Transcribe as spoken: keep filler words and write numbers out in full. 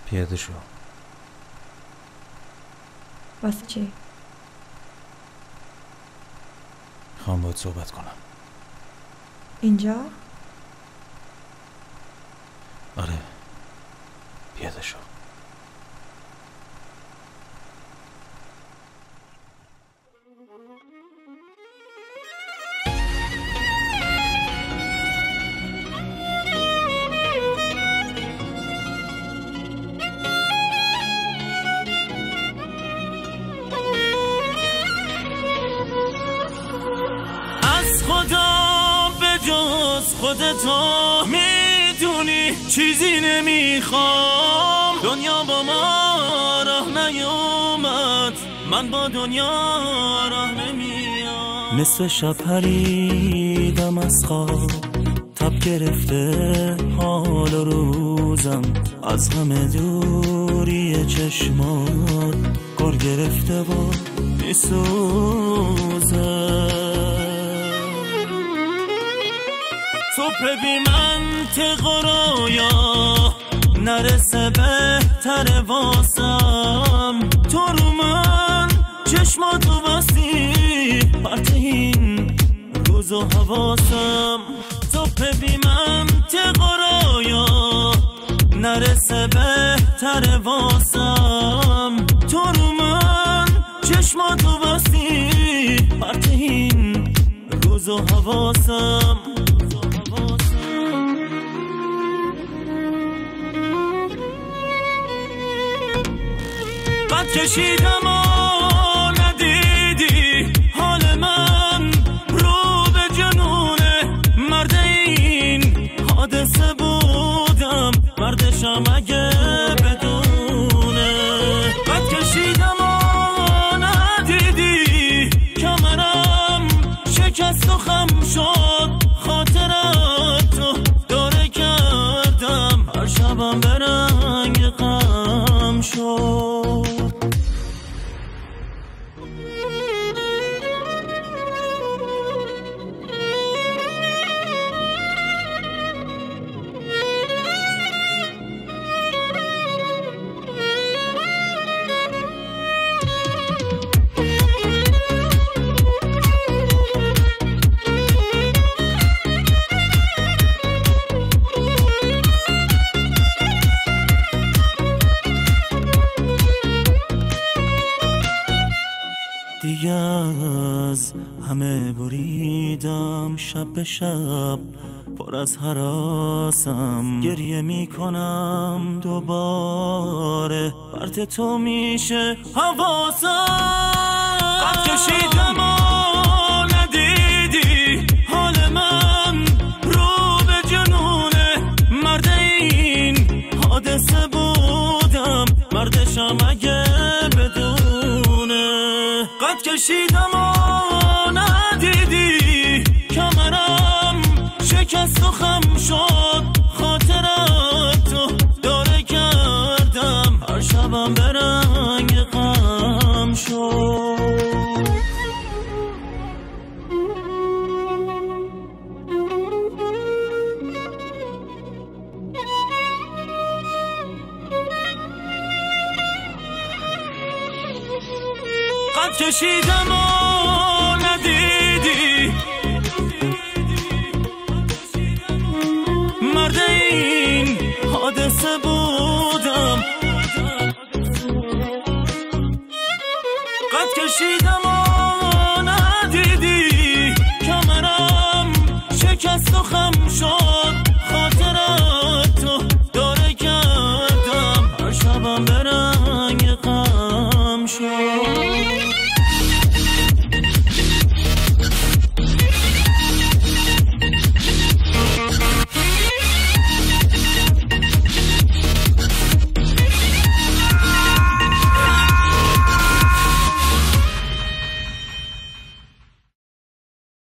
پیاده شو. واسه چی؟ میخوام باید صحبت کنم. اینجا؟ آره، پیاده شو. خدا به جز خودتو میدونی چیزی نمیخوام. دنیا با ما راه نیومد، من با دنیا راه نمیام. نصف شب پریدم از خواب، تب گرفته حال و روزم، از غم دوری چشمات گر گرفته و میسوزم. صبح بی منطق و رویا نرسه بهتر واسم. تو رو من چشماتو بستی پرت این روز و حواسم. صبح بی منطق و رویا نرسه بهتر واسم. تو رو من چشماتو بستی پرت این روز و حواسم. قد کشیدم و ندیدی حال من رو به جنونه. مرد این حادثه بودم، مردشم اگه بدونه. قد کشیدم و ندیدی کمرم شکست و خم شد. خاطرت تو داره کردم، هر شبم به رنگ غم شد. دیگه از همه بریدم، شب به شب پر از هراسم. گریه میکنم دوباره، پرت تو میشه حواسم. قد کشیدم و ندیدی حال من رو به جنونه. مرد این حادثه بودم، مردشم اگه بدونه. قد کشیدم و ندیدی کمرم شکست و خم شد. خاطرت تو داره کردم، هر شبم به رنگ غم شد. قد کشیدم و ندیدی مرد این حادثه بودم. قد کشیدم و